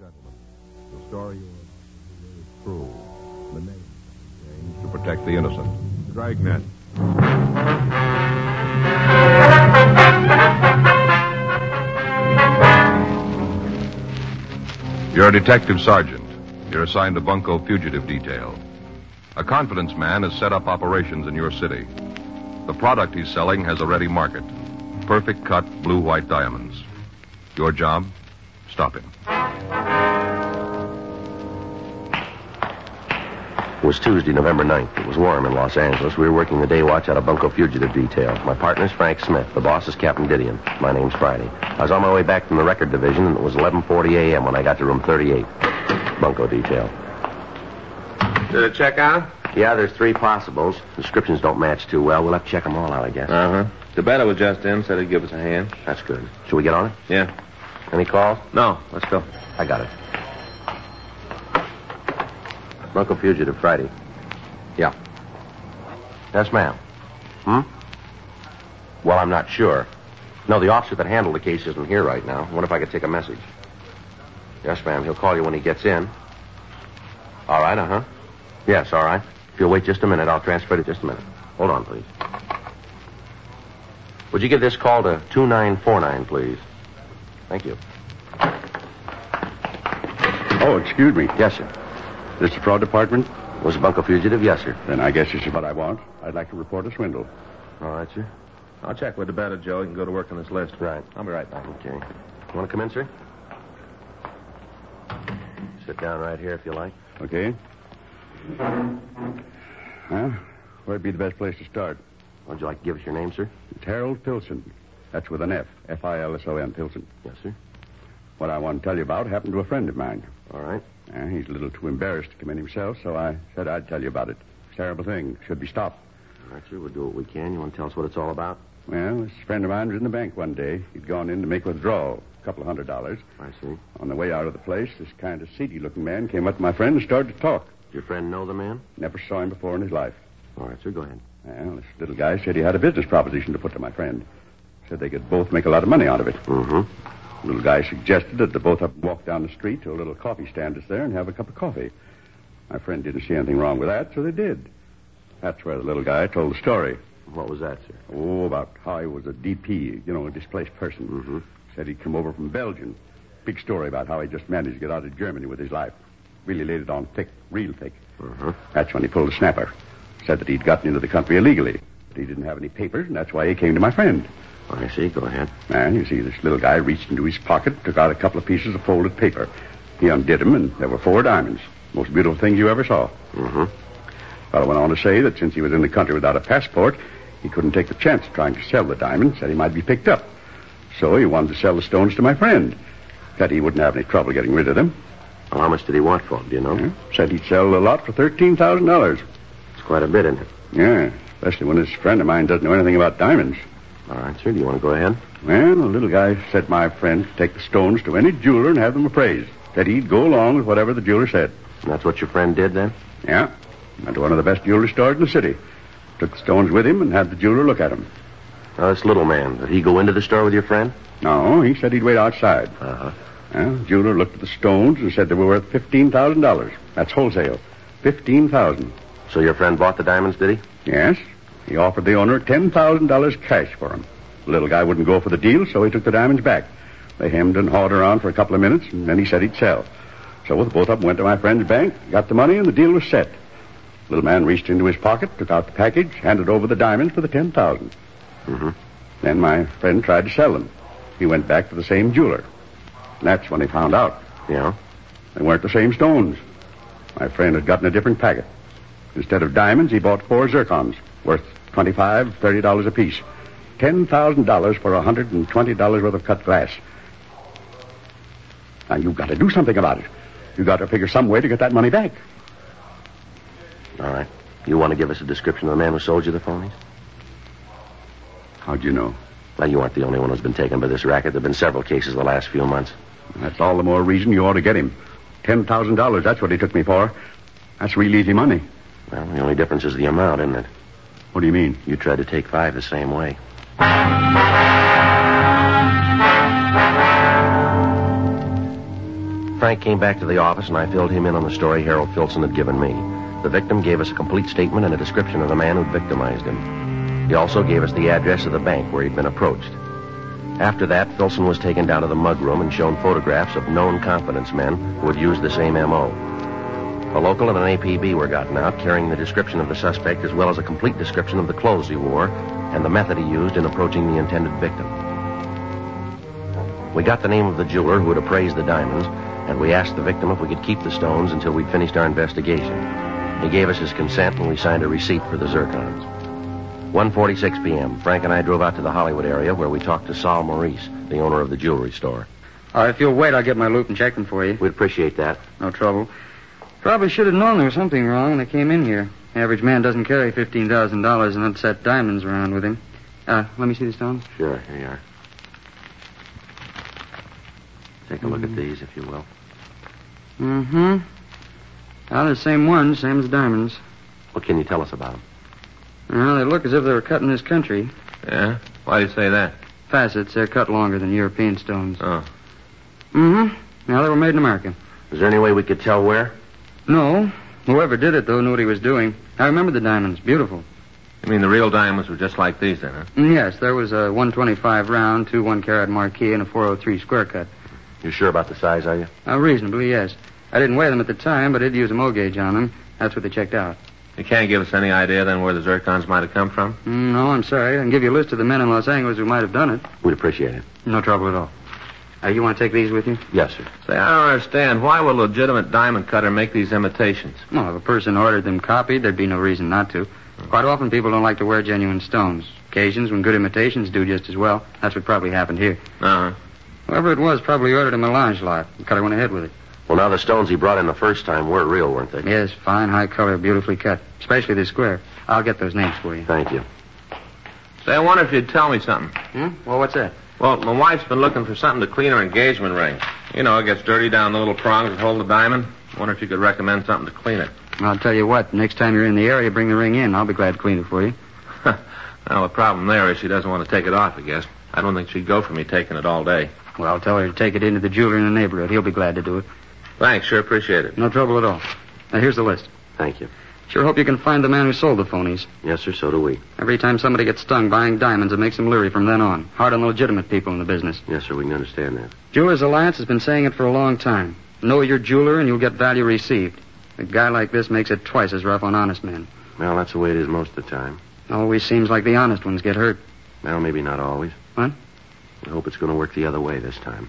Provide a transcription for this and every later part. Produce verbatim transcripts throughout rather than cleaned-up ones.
gentlemen, the story you are is true. The name changed to protect the innocent. Dragnet. You're a detective sergeant. You're assigned to Bunko Fugitive Detail. A confidence man has set up operations in your city. The product he's selling has a ready market. Perfect cut blue-white diamonds. Your job? Stop him. It was Tuesday, November ninth. It was warm in Los Angeles. We were working the day watch out of Bunko Fugitive Detail. My partner's Frank Smith. The boss is Captain Didion. My name's Friday. I was on my way back from the record division, and it was eleven forty a.m. when I got to room thirty-eight. Bunko Detail. Did it check out? Yeah, there's three possibles. Descriptions don't match too well. We'll have to check them all out, I guess. Uh-huh. The better was just in, said he'd give us a hand. That's good. Should we get on it? Yeah. Any calls? No, let's go. I got it. Bunko Fugitive, Friday. Yeah. Yes, ma'am. Hmm? Well, I'm not sure. No, the officer that handled the case isn't here right now. I wonder if I could take a message. Yes, ma'am. He'll call you when he gets in. All right, uh-huh. Yes, all right. If you'll wait just a minute, I'll transfer it just a minute. Hold on, please. Would you give this call to two nine four nine, please? Thank you. Oh, excuse me. Yes, sir. This the fraud department? Was it Bunko Fugitive? Yes, sir. Then I guess this is what I want. I'd like to report a swindle. All right, sir. I'll check with the better, Joe. You can go to work on this list. Right. I'll be right back. Okay. You want to come in, sir? Sit down right here if you like. Okay. Well, where'd be the best place to start? Would you like to give us your name, sir? It's Harold Pilson. That's with an F. F I L S O N, Pilson. Yes, sir. What I want to tell you about happened to a friend of mine. All right. Uh, he's a little too embarrassed to come in himself, so I said I'd tell you about it. It's a terrible thing. Should be stopped. All right, sir. We'll do what we can. You want to tell us what it's all about? Well, this friend of mine was in the bank one day. He'd gone in to make a withdrawal, a couple of hundred dollars. I see. On the way out of the place, this kind of seedy-looking man came up to my friend and started to talk. Did your friend know the man? Never saw him before in his life. All right, sir. Go ahead. Well, this little guy said he had a business proposition to put to my friend. Said they could both make a lot of money out of it. Mm-hmm. The little guy suggested that the both of them walk down the street to a little coffee stand that's there and have a cup of coffee. My friend didn't see anything wrong with that, so they did. That's where the little guy told the story. What was that, sir? Oh, about how he was a D P, you know, a displaced person. Mm-hmm. Said he'd come over from Belgium. Big story about how he just managed to get out of Germany with his life. Really laid it on thick, real thick. Uh-huh. That's when he pulled a snapper. Said that he'd gotten into the country illegally. But he didn't have any papers, and that's why he came to my friend. I see. Go ahead. And you see, this little guy reached into his pocket, took out a couple of pieces of folded paper. He undid them, and there were four diamonds. Most beautiful things you ever saw. Mm-hmm. Fellow went on to say that since he was in the country without a passport, he couldn't take the chance of trying to sell the diamonds, said he might be picked up. So he wanted to sell the stones to my friend. Said he wouldn't have any trouble getting rid of them. Well, how much did he want for them, do you know? Yeah. Said he'd sell a lot for thirteen thousand dollars. It's quite a bit, isn't it? Yeah, especially when this friend of mine doesn't know anything about diamonds. All right, sir. Do you want to go ahead? Well, the little guy said my friend could take the stones to any jeweler and have them appraised. Said he'd go along with whatever the jeweler said. And that's what your friend did, then? Yeah. Went to one of the best jewelry stores in the city. Took the stones with him and had the jeweler look at them. Now, this little man, did he go into the store with your friend? No, he said he'd wait outside. Uh-huh. Well, the jeweler looked at the stones and said they were worth fifteen thousand dollars. That's wholesale. fifteen thousand dollars. So your friend bought the diamonds, did he? Yes. He offered the owner ten thousand dollars cash for them. The little guy wouldn't go for the deal, so he took the diamonds back. They hemmed and hawed around for a couple of minutes, and then he said he'd sell. So the both of them went to my friend's bank, got the money, and the deal was set. The little man reached into his pocket, took out the package, handed over the diamonds for the ten thousand dollars. Mm-hmm. Then my friend tried to sell them. He went back to the same jeweler. And that's when he found out. Yeah? They weren't the same stones. My friend had gotten a different packet. Instead of diamonds, he bought four zircons, worth twenty-five dollars, thirty dollars apiece. ten thousand dollars for one hundred twenty dollars worth of cut glass. Now, you've got to do something about it. You've got to figure some way to get that money back. All right. You want to give us a description of the man who sold you the phonies? How'd you know? Well, you aren't the only one who's been taken by this racket. There have been several cases the last few months. That's all the more reason you ought to get him. ten thousand dollars, that's what he took me for. That's real easy money. Well, the only difference is the amount, isn't it? What do you mean? You tried to take five the same way. Frank came back to the office, and I filled him in on the story Harold Filson had given me. The victim gave us a complete statement and a description of the man who'd victimized him. He also gave us the address of the bank where he'd been approached. After that, Filson was taken down to the mug room and shown photographs of known confidence men who had used the same M O. A local and an A P B were gotten out, carrying the description of the suspect as well as a complete description of the clothes he wore and the method he used in approaching the intended victim. We got the name of the jeweler who had appraised the diamonds, and we asked the victim if we could keep the stones until we'd finished our investigation. He gave us his consent, and we signed a receipt for the zircons. one forty-six p.m., Frank and I drove out to the Hollywood area where we talked to Sol Maurice, the owner of the jewelry store. All right, if you'll wait, I'll get my loop and check them for you. We'd appreciate that. No trouble. Probably should have known there was something wrong when I came in here. Average man doesn't carry fifteen thousand dollars in unset diamonds around with him. Uh, let me see the stones. Sure, here you are. Take a look at these, if you will. Mm-hmm. Well, they're the same ones, same as the diamonds. What can you tell us about them? Well, they look as if they were cut in this country. Yeah? Why do you say that? Facets, they're cut longer than European stones. Oh. Mm-hmm. Now, they were made in America. Is there any way we could tell where? No. Whoever did it, though, knew what he was doing. I remember the diamonds. Beautiful. You mean the real diamonds were just like these, then, huh? Mm, yes, there was a one twenty-five round, two one-carat marquee, and a four oh three square cut. You sure about the size, are you? Uh, reasonably, yes. I didn't weigh them at the time, but I did use a mo gauge on them. That's what they checked out. You can't give us any idea, then, where the zircons might have come from? Mm, no, I'm sorry. I can give you a list of the men in Los Angeles who might have done it. We'd appreciate it. No trouble at all. Uh, you want to take these with you? Yes, sir. Say, I don't understand. Why would a legitimate diamond cutter make these imitations? Well, if a person ordered them copied, there'd be no reason not to. Quite often, people don't like to wear genuine stones. Occasions when good imitations do just as well. That's what probably happened here. Uh-huh. Whoever it was probably ordered a melange lot. The cutter went ahead with it. Well, now, the stones he brought in the first time were real, weren't they? Yes, fine, high color, beautifully cut. Especially this square. I'll get those names for you. Thank you. Say, I wonder if you'd tell me something. Hmm? Well, what's that? Well, my wife's been looking for something to clean her engagement ring. You know, it gets dirty down the little prongs that hold the diamond. I wonder if you could recommend something to clean it. I'll tell you what, next time you're in the area, bring the ring in. I'll be glad to clean it for you. Well, the problem there is she doesn't want to take it off, I guess. I don't think she'd go for me taking it all day. Well, I'll tell her to take it into the jeweler in the neighborhood. He'll be glad to do it. Thanks, sure appreciate it. No trouble at all. Now, here's the list. Thank you. Sure hope you can find the man who sold the phonies. Yes, sir, so do we. Every time somebody gets stung buying diamonds, it makes them leery from then on. Hard on the legitimate people in the business. Yes, sir, we can understand that. Jewelers Alliance has been saying it for a long time. Know your jeweler and you'll get value received. A guy like this makes it twice as rough on honest men. Well, that's the way it is most of the time. Always seems like the honest ones get hurt. Well, maybe not always. What? I hope it's going to work the other way this time.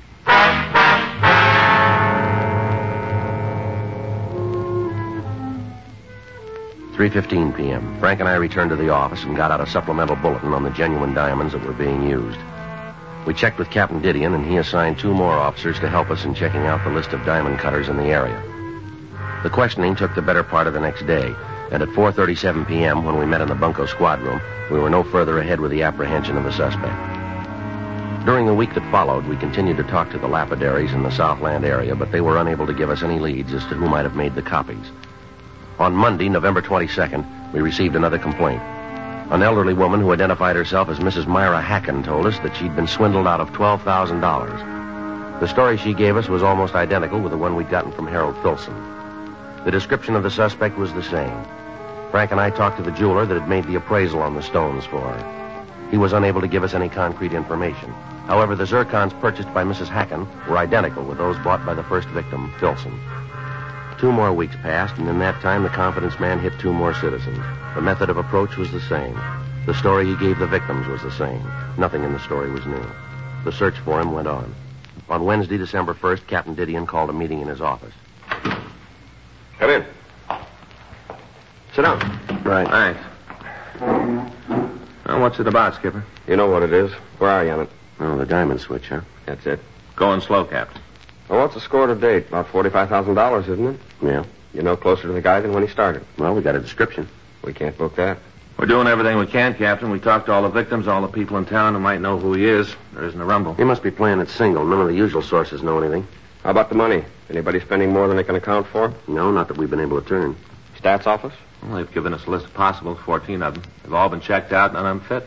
three fifteen p.m. Frank and I returned to the office and got out a supplemental bulletin on the genuine diamonds that were being used. We checked with Captain Didion, and he assigned two more officers to help us in checking out the list of diamond cutters in the area. The questioning took the better part of the next day, and at four thirty-seven p.m., when we met in the bunco squad room, we were no further ahead with the apprehension of the suspect. During the week that followed, we continued to talk to the lapidaries in the Southland area, but they were unable to give us any leads as to who might have made the copies. On Monday, November twenty-second, we received another complaint. An elderly woman who identified herself as Missus Myra Hacken told us that she'd been swindled out of twelve thousand dollars. The story she gave us was almost identical with the one we'd gotten from Harold Filson. The description of the suspect was the same. Frank and I talked to the jeweler that had made the appraisal on the stones for her. He was unable to give us any concrete information. However, the zircons purchased by Missus Hacken were identical with those bought by the first victim, Filson. Two more weeks passed, and in that time, the confidence man hit two more citizens. The method of approach was the same. The story he gave the victims was the same. Nothing in the story was new. The search for him went on. On Wednesday, December first, Captain Didion called a meeting in his office. Come in. Sit down. Right. Thanks. Well, what's it about, Skipper? You know what it is. Where are you on it? Oh, the diamond switch, huh? That's it. Going slow, Captain. Well, what's the score to date? About forty-five thousand dollars, isn't it? Yeah. You're no closer to the guy than when he started. Well, we got a description. We can't book that. We're doing everything we can, Captain. We talked to all the victims, all the people in town who might know who he is. There isn't a rumble. He must be playing it single. None of the usual sources know anything. How about the money? Anybody spending more than they can account for? No, not that we've been able to turn. Stats office? Well, they've given us a list of possibles, fourteen of them. They've all been checked out, none of them fit.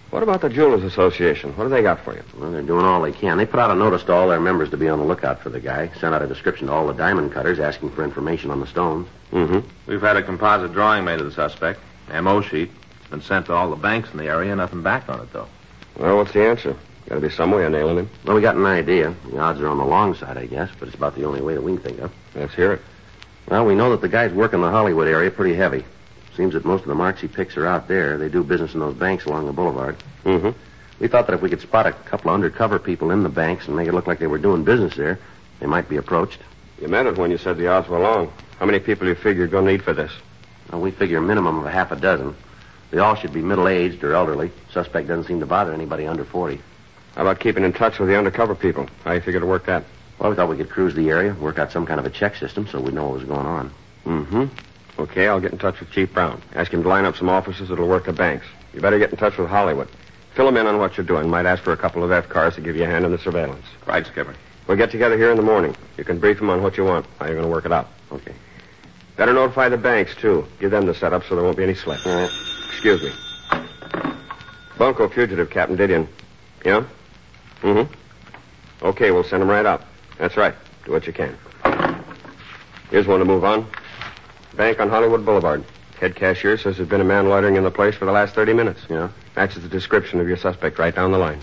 What about the Jewelers Association? What do they got for you? Well, they're doing all they can. They put out a notice to all their members to be on the lookout for the guy. Sent out a description to all the diamond cutters asking for information on the stones. Mm-hmm. We've had a composite drawing made of the suspect. M O sheet. It's been sent to all the banks in the area. Nothing back on it, though. Well, what's the answer? Got to be some way of nailing him. Well, we got an idea. The odds are on the long side, I guess, but it's about the only way that we can think of. Let's hear it. Well, we know that the guys work in the Hollywood area pretty heavy. Seems that most of the marks he picks are out there. They do business in those banks along the boulevard. Mm-hmm. We thought that if we could spot a couple of undercover people in the banks and make it look like they were doing business there, they might be approached. You meant it when you said the odds were long. How many people do you figure you're going to need for this? Well, we figure a minimum of a half a dozen. They all should be middle-aged or elderly. Suspect doesn't seem to bother anybody under forty. How about keeping in touch with the undercover people? How you figure to work that? Well, we thought we could cruise the area, work out some kind of a check system so we'd know what was going on. Mm-hmm. Okay, I'll get in touch with Chief Brown. Ask him to line up some officers that'll work the banks. You better get in touch with Hollywood. Fill him in on what you're doing. Might ask for a couple of F cars to give you a hand in the surveillance. Right, Skipper. We'll get together here in the morning. You can brief him on what you want, how you're going to work it out. Okay. Better notify the banks, too. Give them the setup so there won't be any slip. Uh, Excuse me. Bunko fugitive, Captain Didion. Yeah? Mm-hmm. Okay, we'll send him right out. That's right. Do what you can. Here's one to move on. Bank on Hollywood Boulevard. Head cashier says there's been a man loitering in the place for the last thirty minutes. Yeah? Matches the description of your suspect right down the line.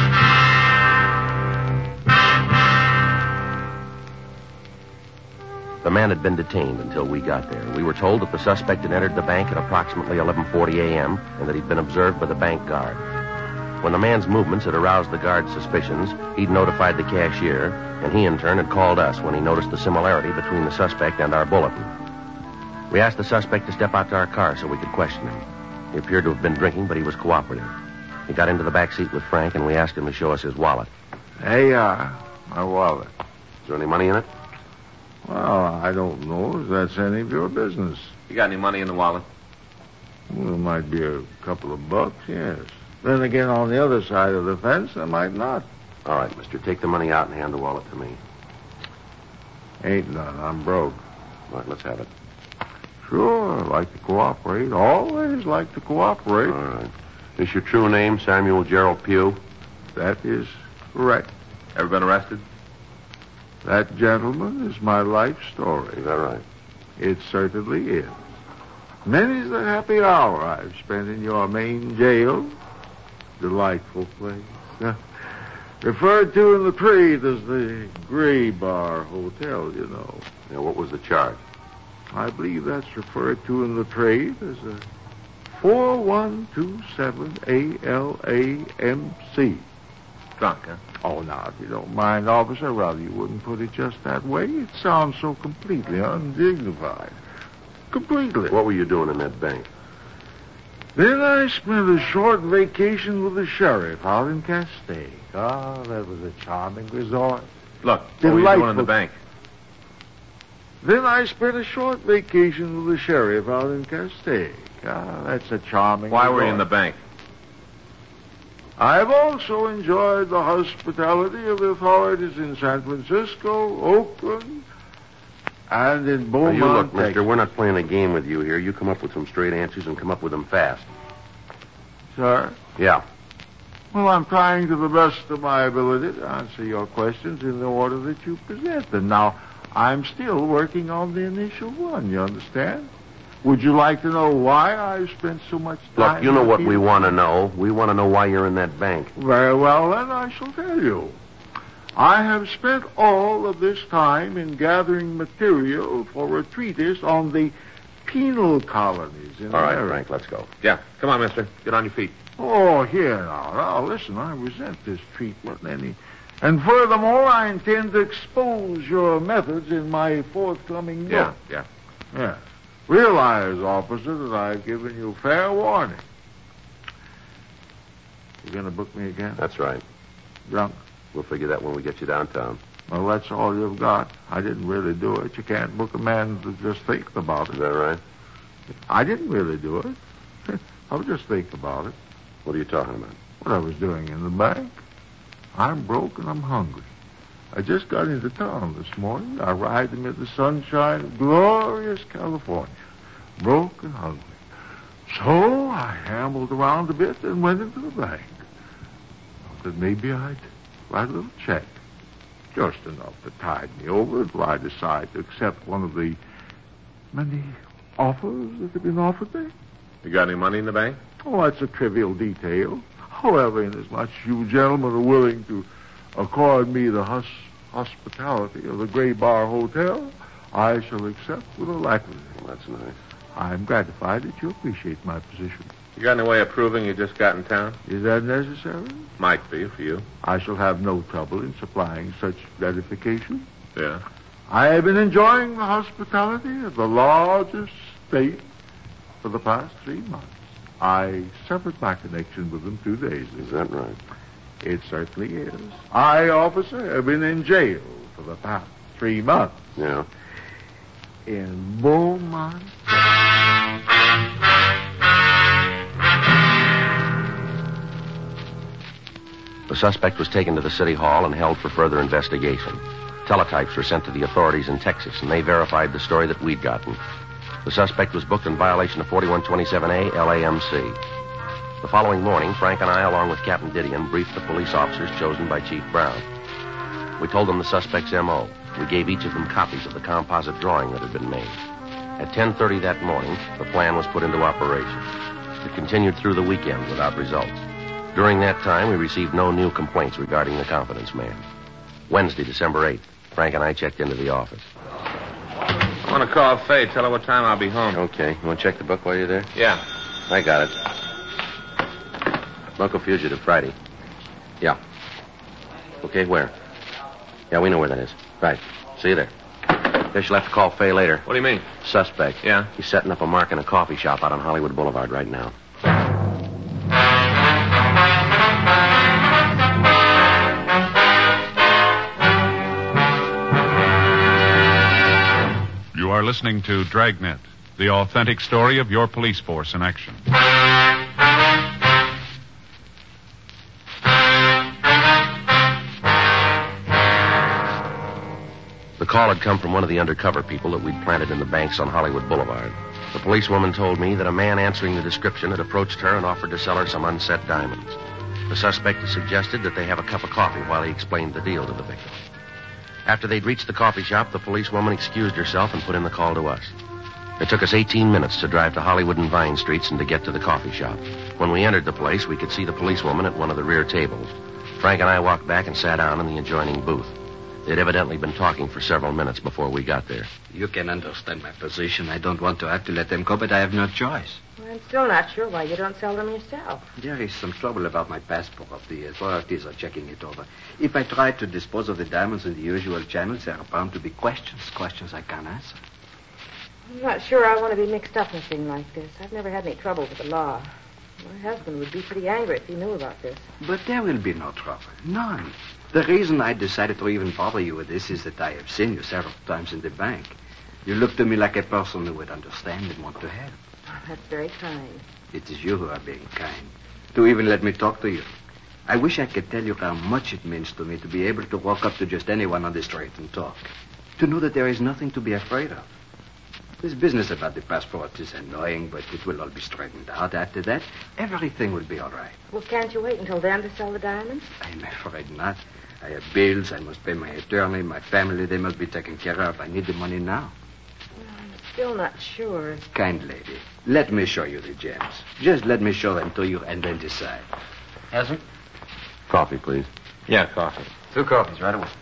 The man had been detained until we got there. We were told that the suspect had entered the bank at approximately eleven forty a.m. and that he'd been observed by the bank guard. When the man's movements had aroused the guard's suspicions, he'd notified the cashier, and he in turn had called us when he noticed the similarity between the suspect and our bulletin. We asked the suspect to step out to our car so we could question him. He appeared to have been drinking, but he was cooperative. He got into the back seat with Frank, and we asked him to show us his wallet. There you are. My wallet. Is there any money in it? Well, I don't know if that's any of your business. You got any money in the wallet? Well, there might be a couple of bucks, yes. Then again, on the other side of the fence, there might not. All right, mister. Take the money out and hand the wallet to me. Ain't none. I'm broke. All right, let's have it. Sure, I like to cooperate. Always like to cooperate. All right. Is your true name Samuel Gerald Pugh? That is correct. Ever been arrested? That, gentleman, is my life story. Is that right? It certainly is. Many's the happy hour I've spent in your main jail. Delightful place. Uh, referred to in the trade as the Gray Bar Hotel, you know. Now, what was the charge? I believe that's referred to in the trade as a four one two seven A L A M C. Drunk, huh? Oh, now, if you don't mind, officer, rather you wouldn't put it just that way. It sounds so completely undignified. Completely. What were you doing in that bank? Then I spent a short vacation with the sheriff out in Castaic. Ah, that was a charming resort. Look, what were you doing in the bank? Then I spent a short vacation with the sheriff out in Castaic. Ah, that's a charming Why resort. were you in the bank? I've also enjoyed the hospitality of the authorities in San Francisco, Oakland, and in Now, Beaumont, you look, mister, Texas. we're not playing a game with you here. You come up with some straight answers and come up with them fast. Sir? Yeah. Well, I'm trying to the best of my ability to answer your questions in the order that you present them. Now, I'm still working on the initial one, you understand? Would you like to know why I've spent so much time... Look, you know what we repeating- want to know. We want to know why you're in that bank. Very well, then I shall tell you. I have spent all of this time in gathering material for a treatise on the penal colonies in All right, America. Frank, let's go. Yeah. Come on, mister. Get on your feet. Oh, here now. Now, listen, I resent this treatment. Any... And furthermore, I intend to expose your methods in my forthcoming book. Yeah, yeah. Yeah. Realize, officer, that I've given you fair warning. You going to book me again? That's right. Drunk? We'll figure that when we get you downtown. Well, that's all you've got. I didn't really do it. You can't book a man to just think about Is it. that right? I didn't really do it. I was just thinking about it. What are you talking about? What I was doing in the bank. I'm broke and I'm hungry. I just got into town this morning. I arrived amid the sunshine of glorious California. Broke and hungry. So I ambled around a bit and went into the bank. That maybe I'd write a little check. Just enough to tide me over until I decide to accept one of the many offers that have been offered me. You got any money in the bank? Oh, that's a trivial detail. However, inasmuch as you gentlemen are willing to accord me the hus- hospitality of the Gray Bar Hotel, I shall accept with alacrity. Well, that's nice. I'm gratified that you appreciate my position. You got any way of proving you just got in town? Is that necessary? Might be for you. I shall have no trouble in supplying such gratification. Yeah. I have been enjoying the hospitality of the largest state for the past three months. I severed my connection with them two days ago. Is that right? It certainly is. I, officer, have been in jail for the past three months. Yeah. In Beaumont. The suspect was taken to the city hall and held for further investigation. Teletypes were sent to the authorities in Texas, and they verified the story that we'd gotten. The suspect was booked in violation of forty-one twenty-seven A L A M C. The following morning, Frank and I, along with Captain Didion, briefed the police officers chosen by Chief Brown. We told them the suspect's M O. We gave each of them copies of the composite drawing that had been made. At ten thirty that morning, the plan was put into operation. It continued through the weekend without results. During that time, we received no new complaints regarding the confidence man. Wednesday, December eighth, Frank and I checked into the office. I want to call Faye. Tell her what time I'll be home. Okay. You want to check the book while you're there? Yeah. I got it. Bunko Fugitive, Friday. Yeah. Okay, where? Yeah, we know where that is. Right. See you there. Guess you'll have to call Faye later. What do you mean? Suspect. Yeah? He's setting up a mark in a coffee shop out on Hollywood Boulevard right now. You are listening to Dragnet, the authentic story of your police force in action. The call had come from one of the undercover people that we'd planted in the banks on Hollywood Boulevard. The policewoman told me that a man answering the description had approached her and offered to sell her some unset diamonds. The suspect had suggested that they have a cup of coffee while he explained the deal to the victim. After they'd reached the coffee shop, the policewoman excused herself and put in the call to us. It took us eighteen minutes to drive to Hollywood and Vine Streets and to get to the coffee shop. When we entered the place, we could see the policewoman at one of the rear tables. Frank and I walked back and sat down in the adjoining booth. They'd evidently been talking for several minutes before we got there. You can understand my position. I don't want to have to let them go, but I have no choice. Well, I'm still not sure why you don't sell them yourself. There is some trouble about my passport. The authorities are checking it over. If I try to dispose of the diamonds in the usual channels, there are bound to be questions. Questions I can't answer. I'm not sure I want to be mixed up in a thing like this. I've never had any trouble with the law. My husband would be pretty angry if he knew about this. But there will be no trouble. None. The reason I decided to even bother you with this is that I have seen you several times in the bank. You look to me like a person who would understand and want to help. That's very kind. It is you who are being kind. To even let me talk to you. I wish I could tell you how much it means to me to be able to walk up to just anyone on the street and talk. To know that there is nothing to be afraid of. This business about the passport is annoying, but it will all be straightened out. After that, everything will be all right. Well, can't you wait until then to sell the diamonds? I'm afraid not. I have bills. I must pay my attorney, my family. They must be taken care of. I need the money now. Well, I'm still not sure. Kind lady, let me show you the gems. Just let me show them to you and then decide. Yes, Coffee, please. Yeah, coffee. Two coffees right away.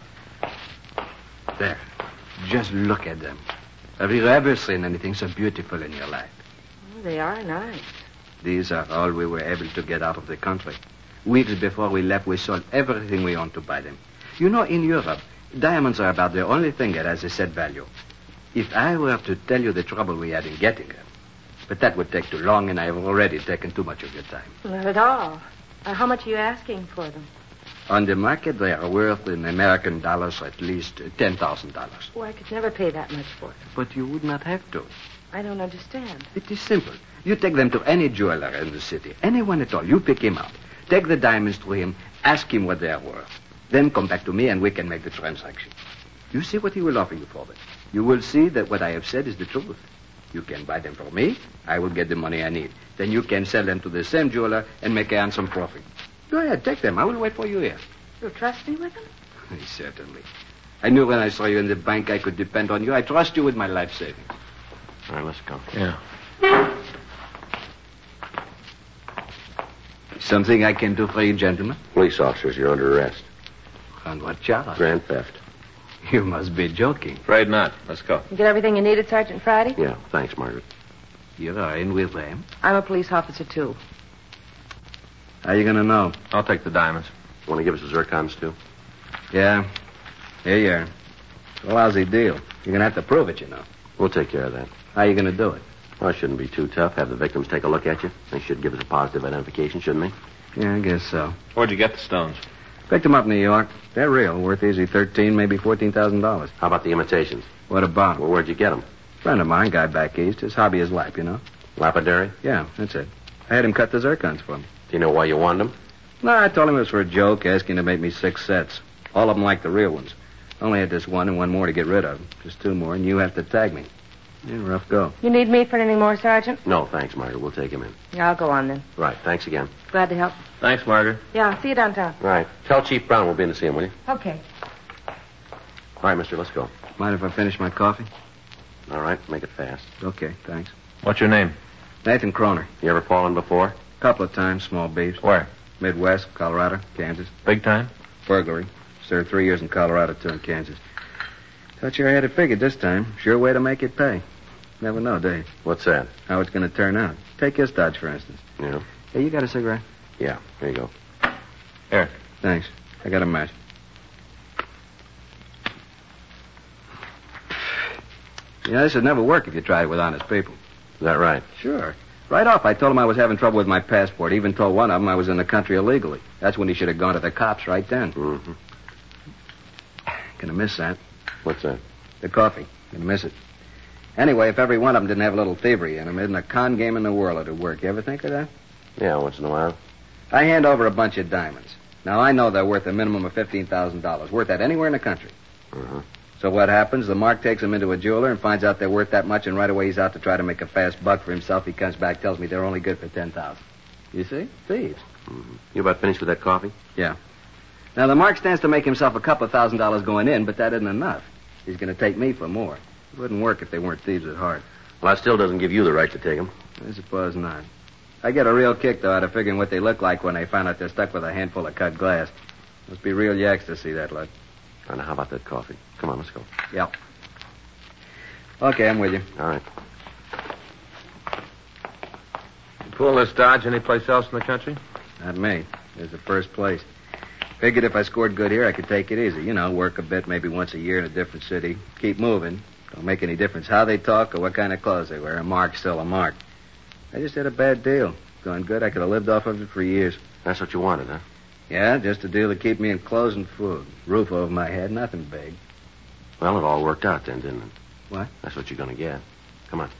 There. Just look at them. Have you ever seen anything so beautiful in your life? Well, they are nice. These are all we were able to get out of the country. Weeks before we left, we sold everything we owned to buy them. You know, in Europe, diamonds are about the only thing that has a set value. If I were to tell you the trouble we had in getting them, but that would take too long, and I have already taken too much of your time. Not at all. Uh, how much are you asking for them? On the market, they are worth in American dollars at least ten thousand dollars. Oh, I could never pay that much for them. But you would not have to. I don't understand. It is simple. You take them to any jeweler in the city, anyone at all. You pick him out. Take the diamonds to him, ask him what they are worth. Then come back to me and we can make the transaction. You see what he will offer you for them. You will see that what I have said is the truth. You can buy them for me. I will get the money I need. Then you can sell them to the same jeweler and make a handsome profit. Go ahead, take them. I will wait for you here. You'll trust me with them? Certainly. I knew when I saw you in the bank I could depend on you. I trust you with my life savings. All right, let's go. Yeah. Something I can do for you, gentlemen? Police officers, you're under arrest. On what charge? Grand theft. You must be joking. Afraid not. Let's go. You get everything you needed, Sergeant Friday? Yeah, thanks, Margaret. You are in with them? I'm a police officer, too. How you going to know? I'll take the diamonds. Want to give us the zircons, too? Yeah. Here you are. It's a lousy deal. You're going to have to prove it, you know. We'll take care of that. How you going to do it? Well, it shouldn't be too tough. Have the victims take a look at you. They should give us a positive identification, shouldn't they? Yeah, I guess so. Where'd you get the stones? Picked them up in New York. They're real. Worth easy thirteen, maybe fourteen thousand dollars. How about the imitations? What about 'em? Well, where'd you get them? Friend of mine, guy back east. His hobby is lap, you know. Lapidary? Yeah, that's it. I had him cut the zircons for me. Do you know why you wanted them? No, I told him it was for a joke, asking to make me six sets. All of them like the real ones. Only had this one and one more to get rid of. Just two more, and you have to tag me. Yeah, rough go. You need me for anything more, Sergeant? No, thanks, Margaret. We'll take him in. Yeah, I'll go on then. Right, thanks again. Glad to help. Thanks, Margaret. Yeah, see you downtown. Right. Tell Chief Brown we'll be in to see him, will you? Okay. All right, mister, let's go. Mind if I finish my coffee? All right, make it fast. Okay, thanks. What's your name? Nathan Kroner. You ever fallen before? Couple of times, small beefs. Where? Midwest, Colorado, Kansas. Big time? Burglary. Served three years in Colorado, two in Kansas. Thought you had it figured this time. Sure way to make it pay. Never know, do you? What's that? How it's going to turn out. Take this Dodge, for instance. Yeah. Hey, you got a cigarette? Yeah, here you go. Here. Thanks. I got a match. Yeah, this would never work if you tried it with honest people. Is that right? Sure. Right off, I told him I was having trouble with my passport. Even told one of them I was in the country illegally. That's when he should have gone to the cops right then. Mm-hmm. Gonna miss that. What's that? The coffee. Gonna miss it. Anyway, if every one of them didn't have a little thievery in them, isn't a con game in the world it'd work. You ever think of that? Yeah, once in a while. I hand over a bunch of diamonds. Now, I know they're worth a minimum of fifteen thousand dollars. Worth that anywhere in the country. Uh-huh. So what happens? The mark takes them into a jeweler and finds out they're worth that much, and right away he's out to try to make a fast buck for himself. He comes back, tells me they're only good for ten thousand dollars. You see? Thieves. Mm-hmm. You about finished with that coffee? Yeah. Now, the mark stands to make himself a couple of thousand dollars going in, but that isn't enough. He's going to take me for more. It wouldn't work if they weren't thieves at heart. Well, that still doesn't give you the right to take them. I suppose not. I get a real kick, though, out of figuring what they look like when they find out they're stuck with a handful of cut glass. Must be real yaks to see that luck. All right, now, how about that coffee? Come on, let's go. Yeah. Okay, I'm with you. All right. You pull this Dodge anyplace else in the country? Not me. It's the first place. Figured if I scored good here, I could take it easy. You know, work a bit, maybe once a year in a different city. Keep moving. Don't make any difference how they talk or what kind of clothes they wear. A mark's still a mark. I just had a bad deal. Going good, I could have lived off of it for years. That's what you wanted, huh? Yeah, just a deal to keep me in clothes and food. Roof over my head, nothing big. Well, it all worked out then, didn't it? What? That's what you're going to get. Come on.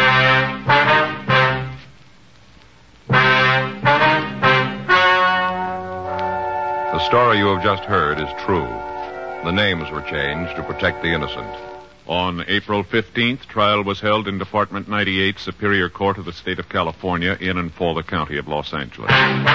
The story you have just heard is true. The names were changed to protect the innocent. On April fifteenth, trial was held in Department ninety-eight, Superior Court of the State of California, in and for the County of Los Angeles.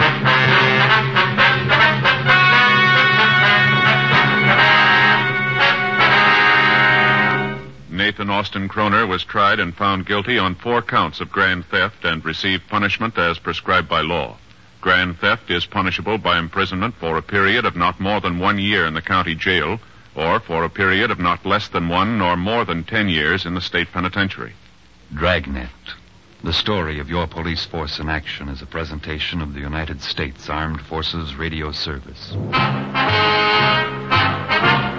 Nathan Austin Kroner was tried and found guilty on four counts of grand theft and received punishment as prescribed by law. Grand theft is punishable by imprisonment for a period of not more than one year in the county jail, or for a period of not less than one nor more than ten years in the state penitentiary. Dragnet, the story of your police force in action, is a presentation of the United States Armed Forces Radio Service.